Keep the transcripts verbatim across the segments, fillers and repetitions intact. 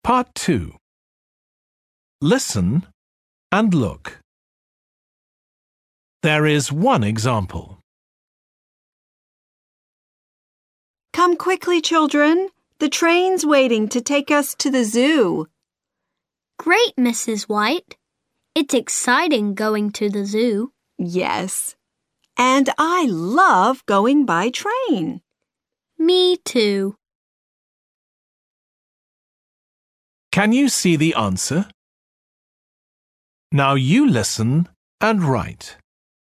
Part two. Listen and look. There is one example. Come quickly, children. The train's waiting to take us to the zoo. Great, Missus White. It's exciting going to the zoo. Yes. And I love going by train. Me too. Can you see the answer? Now you listen and write.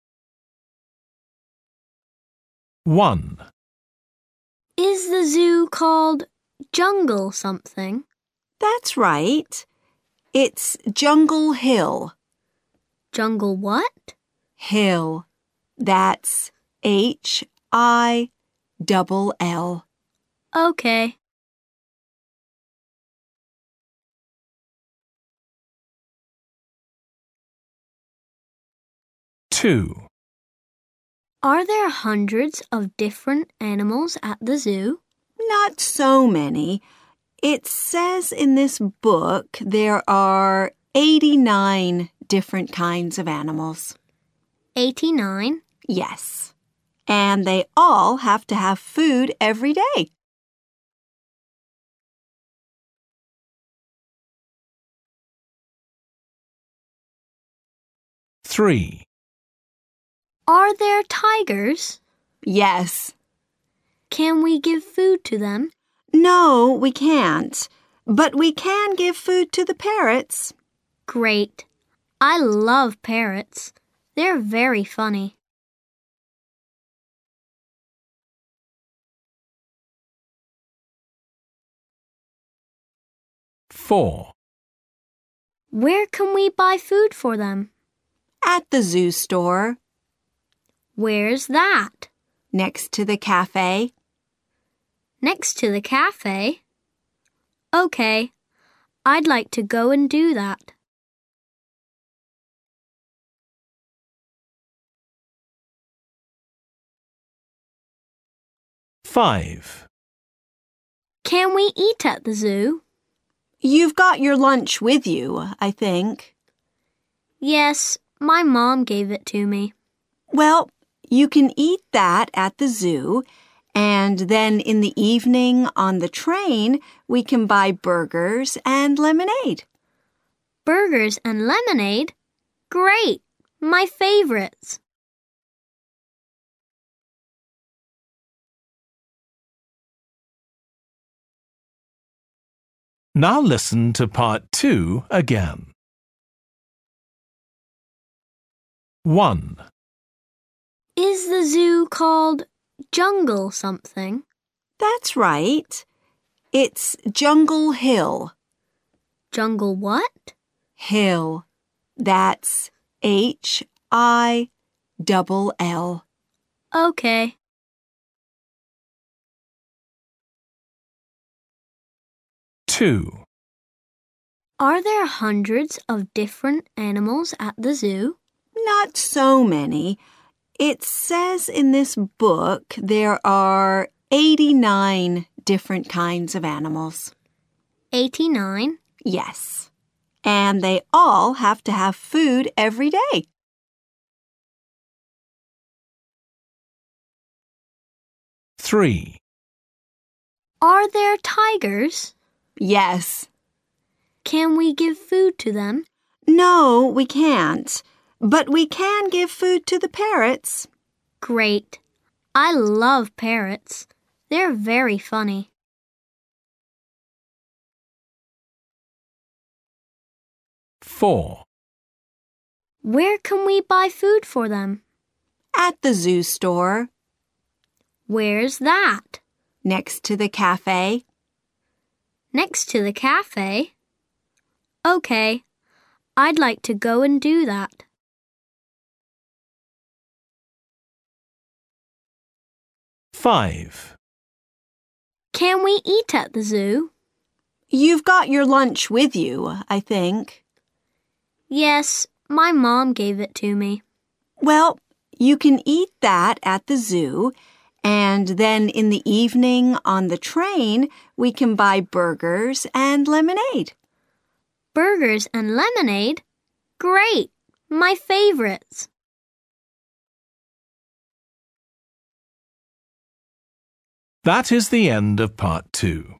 one. Is the zoo called Jungle something? That's right. It's Jungle Hill. Jungle what? Hill. That's H I double L. Okay. two. Are there hundreds of different animals at the zoo? Not so many. It says in this book there are eighty-nine different kinds of animals. eighty-nine? Yes. And they all have to have food every day. three. Are there tigers? Yes. Can we give food to them? No, we can't. But we can give food to the parrots. Great. I love parrots. They're very funny. four. Where can we buy food for them? At the zoo store. Where's that? Next to the cafe. Next to the cafe? Okay. I'd like to go and do that. five. Can we eat at the zoo? You've got your lunch with you, I think. Yes, my mom gave it to me. Well, you can eat that at the zoo, and then in the evening on the train, we can buy burgers and lemonade. Burgers and lemonade? Great! My favorites. Now listen to part two again. one. Is the zoo called Jungle something? That's right. It's Jungle Hill. Jungle what? Hill. That's H I double L. Okay. two. Are there hundreds of different animals at the zoo? Not so many. It says in this book there are eighty-nine different kinds of animals. eighty-nine? Yes. And they all have to have food every day. three. Are there tigers? Yes. Can we give food to them? No, we can't. But we can give food to the parrots. Great. I love parrots. They're very funny. four. Where can we buy food for them? At the zoo store. Where's that? Next to the cafe. Next to the cafe? Okay. I'd like to go and do that. five. Can we eat at the zoo? You've got your lunch with you, I think. Yes, my mom gave it to me. Well, you can eat that at the zoo, And then in the evening on the train, we can buy burgers and lemonade. Burgers and lemonade? Great! My favorites. That is the end of part two.